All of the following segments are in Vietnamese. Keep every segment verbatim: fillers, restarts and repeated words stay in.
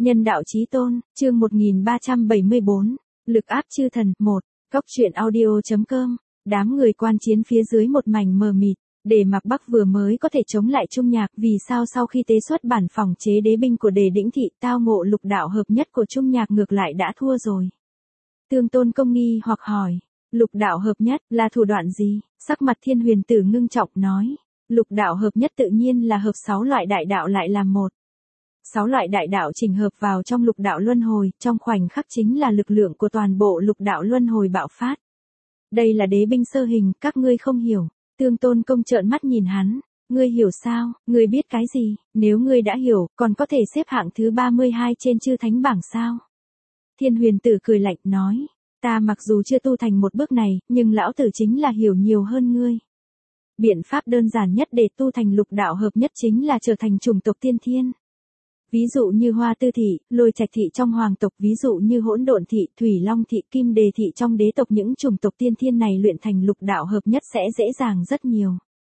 Nhân đạo chí tôn, chương một nghìn ba trăm bảy mươi bốn, lực áp chư thần, một, Cốc truyện audio.com, đám người quan chiến phía dưới một mảnh mờ mịt, Đề Mạc Bắc vừa mới có thể chống lại Trung Nhạc, vì sao sau khi tế xuất bản phòng chế đế binh của Đề Đĩnh Thị, tao ngộ lục đạo hợp nhất của Trung Nhạc ngược lại đã thua rồi. Tương Tôn Công nghi hoặc hỏi, lục đạo hợp nhất là thủ đoạn gì? Sắc mặt Thiên Huyền Tử ngưng trọng nói, lục đạo hợp nhất tự nhiên là hợp sáu loại đại đạo lại làm một. Sáu loại đại đạo chỉnh hợp vào trong lục đạo luân hồi, trong khoảnh khắc chính là lực lượng của toàn bộ lục đạo luân hồi bạo phát. Đây là đế binh sơ hình, các ngươi không hiểu. Tương Tôn Công trợn mắt nhìn hắn, ngươi hiểu sao, ngươi biết cái gì, nếu ngươi đã hiểu, còn có thể xếp hạng thứ ba mươi hai trên chư thánh bảng sao? Thiên Huyền Tử cười lạnh nói, ta mặc dù chưa tu thành một bước này, nhưng lão tử chính là hiểu nhiều hơn ngươi. Biện pháp đơn giản nhất để tu thành lục đạo hợp nhất chính là trở thành chủng tộc tiên thiên. Ví dụ như Hoa Tư Thị, Lôi Trạch Thị trong hoàng tộc, ví dụ như Hỗn Độn Thị, Thủy Long Thị, Kim Đề Thị trong đế tộc, những chủng tộc tiên thiên này luyện thành lục đạo hợp nhất sẽ dễ dàng rất nhiều.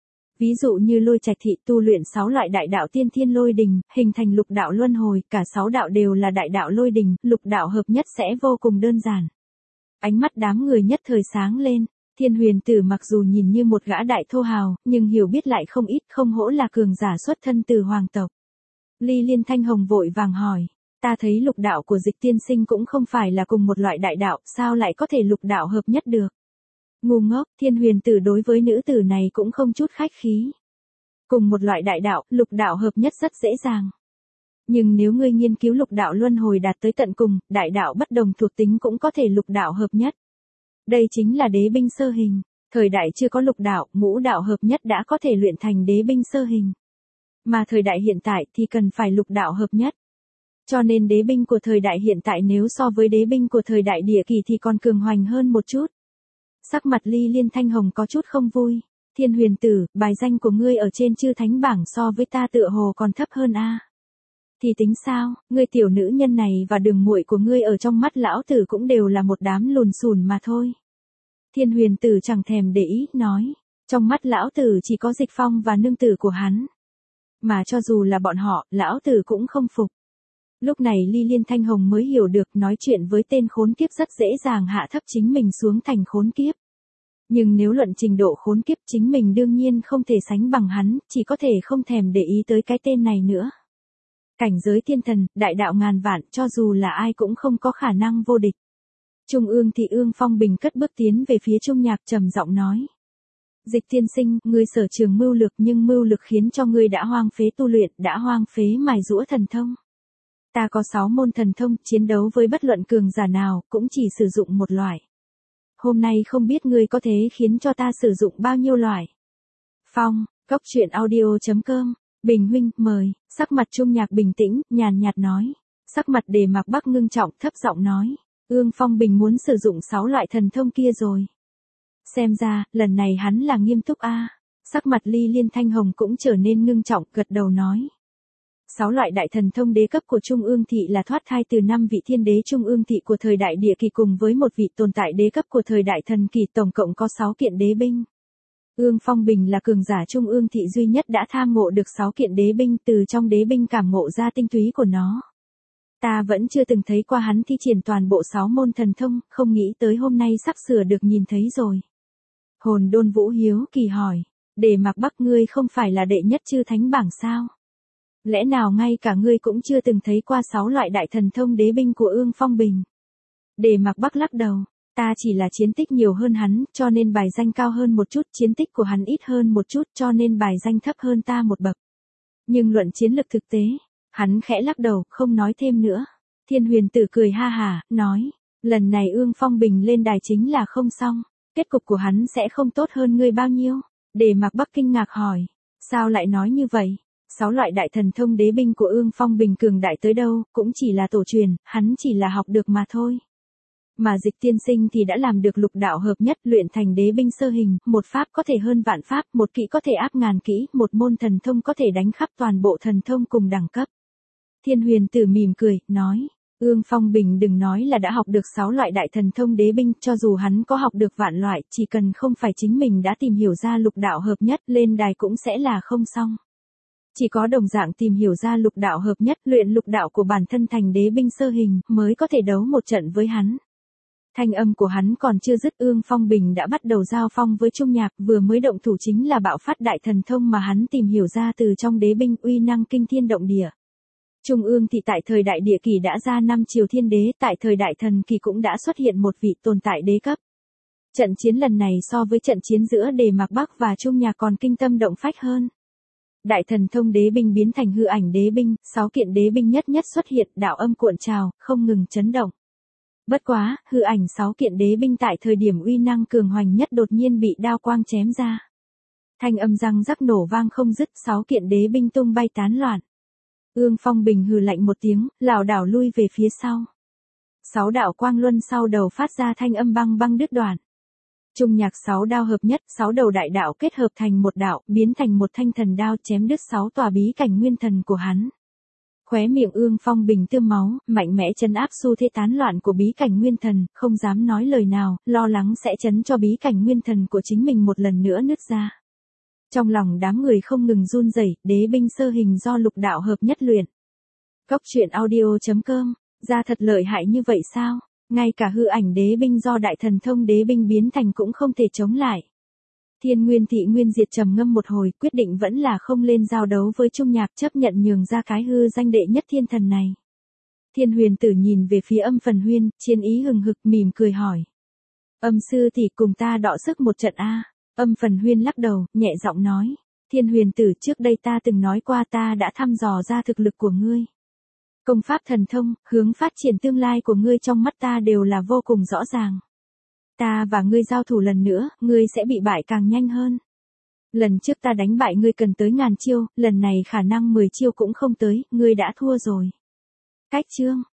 Ví dụ như Lôi Trạch Thị tu luyện sáu loại đại đạo tiên thiên lôi đình, hình thành lục đạo luân hồi, cả sáu đạo đều là đại đạo lôi đình, lục đạo hợp nhất sẽ vô cùng đơn giản. Ánh mắt đám người nhất thời sáng lên. Thiên Huyền Tử mặc dù nhìn như một gã đại thô hào, nhưng hiểu biết lại không ít, không hổ là cường giả xuất thân từ hoàng tộc. Ly Liên Thanh Hồng vội vàng hỏi, ta thấy lục đạo của Dịch tiên sinh cũng không phải là cùng một loại đại đạo, sao lại có thể lục đạo hợp nhất được? Ngu ngốc, Thiên Huyền Tử đối với nữ tử này cũng không chút khách khí. Cùng một loại đại đạo, lục đạo hợp nhất rất dễ dàng. Nhưng nếu ngươi nghiên cứu lục đạo luân hồi đạt tới tận cùng, đại đạo bất đồng thuộc tính cũng có thể lục đạo hợp nhất. Đây chính là đế binh sơ hình, thời đại chưa có lục đạo, ngũ đạo hợp nhất đã có thể luyện thành đế binh sơ hình. Mà thời đại hiện tại thì cần phải lục đạo hợp nhất. Cho nên đế binh của thời đại hiện tại nếu so với đế binh của thời đại địa kỳ thì còn cường hoành hơn một chút. Sắc mặt Ly Liên Thanh Hồng có chút không vui. Thiên Huyền Tử, bài danh của ngươi ở trên chư thánh bảng so với ta tựa hồ còn thấp hơn a. Thì tính sao, ngươi tiểu nữ nhân này và đường muội của ngươi ở trong mắt lão tử cũng đều là một đám lùn xùn mà thôi. Thiên Huyền Tử chẳng thèm để ý, nói, trong mắt lão tử chỉ có Dịch Phong và nương tử của hắn. Mà cho dù là bọn họ, lão tử cũng không phục. Lúc này Ly Liên Thanh Hồng mới hiểu được, nói chuyện với tên khốn kiếp rất dễ dàng hạ thấp chính mình xuống thành khốn kiếp. Nhưng nếu luận trình độ khốn kiếp, chính mình đương nhiên không thể sánh bằng hắn, chỉ có thể không thèm để ý tới cái tên này nữa. Cảnh giới thiên thần, đại đạo ngàn vạn, cho dù là ai cũng không có khả năng vô địch. Trung ương Thị Ương Phong Bình cất bước tiến về phía Trung Nhạc, trầm giọng nói. Dịch tiên sinh, ngươi sở trường mưu lược, nhưng mưu lược khiến cho ngươi đã hoang phế tu luyện, đã hoang phế mài giũa thần thông. Ta có sáu môn thần thông, chiến đấu với bất luận cường giả nào, cũng chỉ sử dụng một loại. Hôm nay không biết ngươi có thể khiến cho ta sử dụng bao nhiêu loại. Phong, Cốc truyện audio.com, Bình huynh, mời. Sắc mặt Trung Nhạc bình tĩnh, nhàn nhạt nói. Sắc mặt Đề Mạc Bắc ngưng trọng, thấp giọng nói. Ương Phong Bình muốn sử dụng sáu loại thần thông kia rồi. Xem ra, lần này hắn là nghiêm túc a. À. Sắc mặt Ly Liên Thanh Hồng cũng trở nên ngưng trọng, gật đầu nói. Sáu loại đại thần thông đế cấp của Trung ương Thị là thoát thai từ năm vị thiên đế Trung ương Thị của thời đại địa kỳ cùng với một vị tồn tại đế cấp của thời đại thần kỳ, tổng cộng có sáu kiện đế binh. Ương Phong Bình là cường giả Trung ương Thị duy nhất đã tham ngộ được sáu kiện đế binh, từ trong đế binh cảm ngộ ra tinh túy của nó. Ta vẫn chưa từng thấy qua hắn thi triển toàn bộ sáu môn thần thông, không nghĩ tới hôm nay sắp sửa được nhìn thấy rồi. Hồn Đôn Vũ hiếu kỳ hỏi, Đề Mạc Bắc, ngươi không phải là đệ nhất chư thánh bảng sao? Lẽ nào ngay cả ngươi cũng chưa từng thấy qua sáu loại đại thần thông đế binh của Ương Phong Bình? Đề Mạc Bắc lắc đầu, ta chỉ là chiến tích nhiều hơn hắn, cho nên bài danh cao hơn một chút, chiến tích của hắn ít hơn một chút, cho nên bài danh thấp hơn ta một bậc. Nhưng luận chiến lực thực tế, hắn khẽ lắc đầu, không nói thêm nữa. Thiên Huyền Tử cười ha hả, nói, lần này Ương Phong Bình lên đài chính là không xong, kết cục của hắn sẽ không tốt hơn ngươi bao nhiêu. Đề Mạc Bắc kinh ngạc hỏi, sao lại nói như vậy? Sáu loại đại thần thông đế binh của Ương Phong Bình cường đại tới đâu, cũng chỉ là tổ truyền, hắn chỉ là học được mà thôi. Mà Dịch tiên sinh thì đã làm được lục đạo hợp nhất, luyện thành đế binh sơ hình, một pháp có thể hơn vạn pháp, một kỹ có thể áp ngàn kỹ, một môn thần thông có thể đánh khắp toàn bộ thần thông cùng đẳng cấp. Thiên Huyền Tử mỉm cười, nói, Ương Phong Bình đừng nói là đã học được sáu loại đại thần thông đế binh, cho dù hắn có học được vạn loại, chỉ cần không phải chính mình đã tìm hiểu ra lục đạo hợp nhất, lên đài cũng sẽ là không xong. Chỉ có đồng dạng tìm hiểu ra lục đạo hợp nhất, luyện lục đạo của bản thân thành đế binh sơ hình, mới có thể đấu một trận với hắn. Thanh âm của hắn còn chưa dứt, Ương Phong Bình đã bắt đầu giao phong với Trung Nhạc, vừa mới động thủ chính là bạo phát đại thần thông mà hắn tìm hiểu ra từ trong đế binh, uy năng kinh thiên động địa. Trung ương thì tại thời đại địa kỳ đã ra năm triều thiên đế, tại thời đại thần kỳ cũng đã xuất hiện một vị tồn tại đế cấp. Trận chiến lần này so với trận chiến giữa Đề Mạc Bắc và Trung Nhạc còn kinh tâm động phách hơn. Đại thần thông đế binh biến thành hư ảnh đế binh, sáu kiện đế binh nhất nhất xuất hiện, đạo âm cuộn trào, không ngừng chấn động. Bất quá, hư ảnh sáu kiện đế binh tại thời điểm uy năng cường hoành nhất đột nhiên bị đao quang chém ra. Thanh âm răng rắc nổ vang không dứt, sáu kiện đế binh tung bay tán loạn. Ương Phong Bình hừ lạnh một tiếng, lảo đảo lui về phía sau. Sáu đạo quang luân sau đầu phát ra thanh âm băng băng đứt đoạn. Trung Nhạc sáu đao hợp nhất, sáu đầu đại đạo kết hợp thành một đạo, biến thành một thanh thần đao chém đứt sáu tòa bí cảnh nguyên thần của hắn. Khóe miệng Ương Phong Bình tươm máu, mạnh mẽ trấn áp xu thế tán loạn của bí cảnh nguyên thần, không dám nói lời nào, lo lắng sẽ chấn cho bí cảnh nguyên thần của chính mình một lần nữa nứt ra. Trong lòng đám người không ngừng run rẩy, đế binh sơ hình do lục đạo hợp nhất luyện. Cốc truyện audio chấm com, ra thật lợi hại như vậy sao? Ngay cả hư ảnh đế binh do đại thần thông đế binh biến thành cũng không thể chống lại. Thiên Nguyên Thị Nguyên Diệt trầm ngâm một hồi, quyết định vẫn là không lên giao đấu với Trung Nhạc, chấp nhận nhường ra cái hư danh đệ nhất thiên thần này. Thiên Huyền Tử nhìn về phía Âm Phần Huyên, chiến ý hừng hực, mỉm cười hỏi. Âm sư tỷ cùng ta đọ sức một trận a. Âm Phần Huyên lắc đầu, nhẹ giọng nói. Thiên Huyền Tử, trước đây ta từng nói qua ta đã thăm dò ra thực lực của ngươi. Công pháp thần thông, hướng phát triển tương lai của ngươi trong mắt ta đều là vô cùng rõ ràng. Ta và ngươi giao thủ lần nữa, ngươi sẽ bị bại càng nhanh hơn. Lần trước ta đánh bại ngươi cần tới ngàn chiêu, lần này khả năng mười chiêu cũng không tới, ngươi đã thua rồi. Cách chương